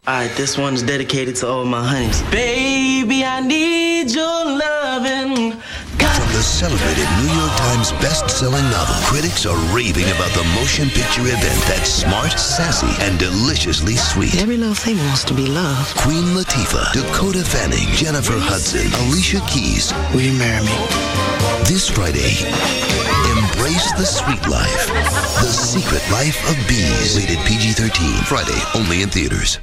Alright, this one's dedicated to all my honeys. Baby, I need your lovin'. From the celebrated New York Times best-selling novel, critics are raving about the motion picture event that's smart, sassy, and deliciously sweet. Every little thing wants to be loved. Queen Latifah, Dakota Fanning, Jennifer Hudson, Alicia Keys. Will you marry me? This Friday, embrace the sweet life. The Secret Life of Bees. Rated PG-13. Friday, only in theaters.